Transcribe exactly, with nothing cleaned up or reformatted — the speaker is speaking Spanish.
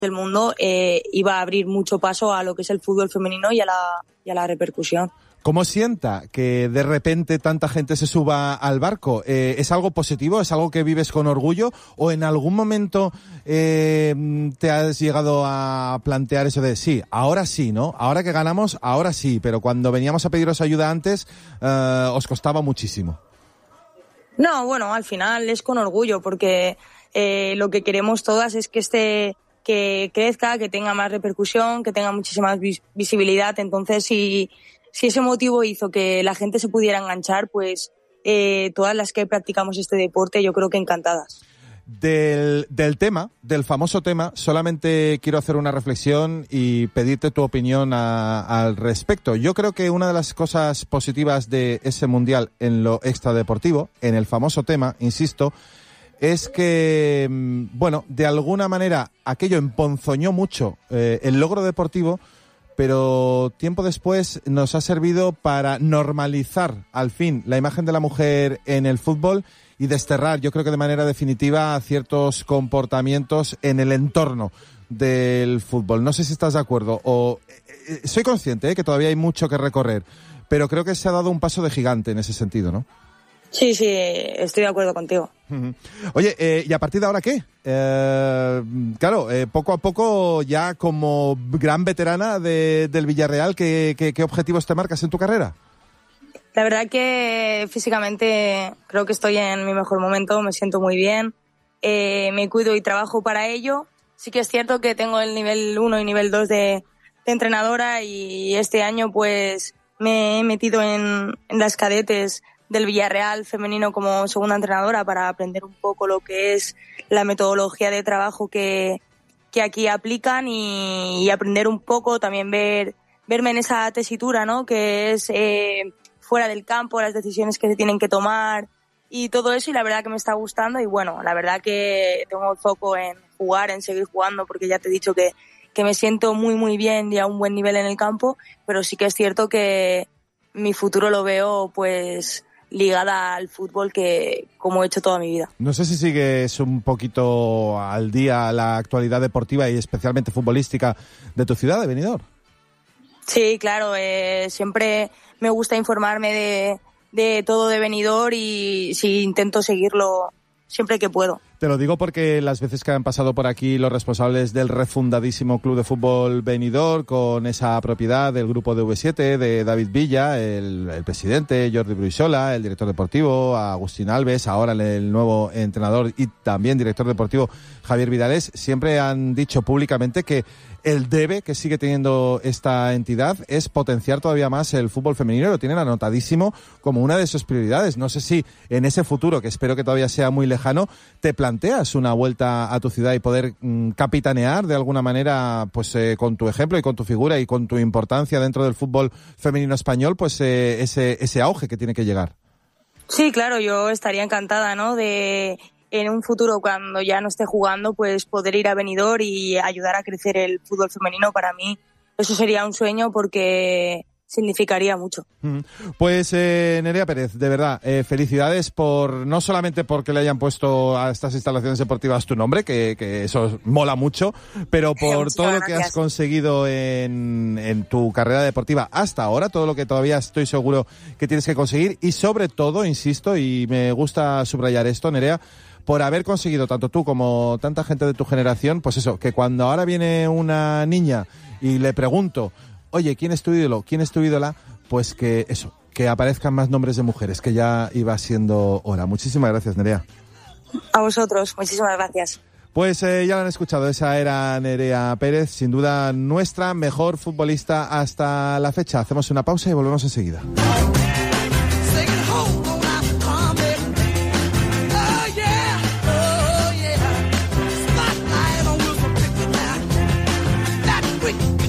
del mundo, eh, iba a abrir mucho paso a lo que es el fútbol femenino y a la, y a la repercusión. ¿Cómo sienta que de repente tanta gente se suba al barco? Eh, ¿Es algo positivo? ¿Es algo que vives con orgullo? ¿O en algún momento eh, te has llegado a plantear eso de sí, ahora sí, ¿no? Ahora que ganamos, ahora sí, pero cuando veníamos a pediros ayuda antes, eh, os costaba muchísimo? No, bueno, al final es con orgullo, porque eh, lo que queremos todas es que este que crezca, que tenga más repercusión, que tenga muchísima vis- visibilidad. Entonces, si... Si ese motivo hizo que la gente se pudiera enganchar, pues eh, todas las que practicamos este deporte, yo creo que encantadas. Del, del tema, del famoso tema, solamente quiero hacer una reflexión y pedirte tu opinión a, al respecto. Yo creo que una de las cosas positivas de ese mundial en lo extradeportivo, en el famoso tema, insisto, es que, bueno, de alguna manera aquello emponzoñó mucho eh, el logro deportivo, pero tiempo después nos ha servido para normalizar al fin la imagen de la mujer en el fútbol y desterrar, yo creo que de manera definitiva, ciertos comportamientos en el entorno del fútbol. No sé si estás de acuerdo o eh, soy consciente eh, que todavía hay mucho que recorrer, pero creo que se ha dado un paso de gigante en ese sentido, ¿no? Sí, sí, estoy de acuerdo contigo. Uh-huh. Oye, eh, ¿y a partir de ahora qué? Eh, claro, eh, poco a poco ya como gran veterana de, del Villarreal, ¿qué, qué, ¿qué objetivos te marcas en tu carrera? La verdad que físicamente creo que estoy en mi mejor momento, me siento muy bien, eh, me cuido y trabajo para ello. Sí que es cierto que tengo el nivel uno y nivel dos de, de entrenadora y este año pues me he metido en, en las cadetes del Villarreal femenino como segunda entrenadora para aprender un poco lo que es la metodología de trabajo que, que aquí aplican y, y aprender un poco, también ver verme en esa tesitura, ¿no? Que es eh, fuera del campo, las decisiones que se tienen que tomar y todo eso, y la verdad que me está gustando y bueno, la verdad que tengo el foco en jugar, en seguir jugando, porque ya te he dicho que, que me siento muy muy bien y a un buen nivel en el campo, pero sí que es cierto que mi futuro lo veo pues ligada al fútbol, que como he hecho toda mi vida. No sé si sigues un poquito al día la actualidad deportiva y especialmente futbolística de tu ciudad, de Benidorm. Sí, claro, eh, siempre me gusta informarme de, de todo de Benidorm y sí, intento seguirlo siempre que puedo. Te lo digo porque las veces que han pasado por aquí los responsables del refundadísimo Club de Fútbol Benidorm, con esa propiedad del grupo de V siete, de David Villa, el, el presidente Jordi Bruisola, el director deportivo Agustín Alves, ahora el nuevo entrenador y también director deportivo Javier Vidales, siempre han dicho públicamente que el debe que sigue teniendo esta entidad es potenciar todavía más el fútbol femenino, lo tienen anotadísimo como una de sus prioridades. No sé si en ese futuro, que espero que todavía sea muy lejano, te planteas una vuelta a tu ciudad y poder mmm, capitanear de alguna manera, pues eh, con tu ejemplo y con tu figura y con tu importancia dentro del fútbol femenino español, pues eh, ese, ese auge que tiene que llegar. Sí, claro, yo estaría encantada, ¿no?, de en un futuro, cuando ya no esté jugando, pues poder ir a Benidorm y ayudar a crecer el fútbol femenino. Para mí eso sería un sueño porque significaría mucho. Pues eh, Nerea Pérez, de verdad, eh, felicidades por no solamente porque le hayan puesto a estas instalaciones deportivas tu nombre, que, que eso mola mucho, pero por Muchas todo lo gracias. que has conseguido en, en tu carrera deportiva hasta ahora, todo lo que todavía estoy seguro que tienes que conseguir y sobre todo, insisto, y me gusta subrayar esto, Nerea, por haber conseguido tanto tú como tanta gente de tu generación, pues eso, que cuando ahora viene una niña y le pregunto, oye, ¿quién es tu ídolo? ¿Quién es tu ídola? Pues que eso, que aparezcan más nombres de mujeres, que ya iba siendo hora. Muchísimas gracias, Nerea. A vosotros, muchísimas gracias. Pues eh, ya lo han escuchado, esa era Nerea Pérez, sin duda nuestra mejor futbolista hasta la fecha. Hacemos una pausa y volvemos enseguida. Quick.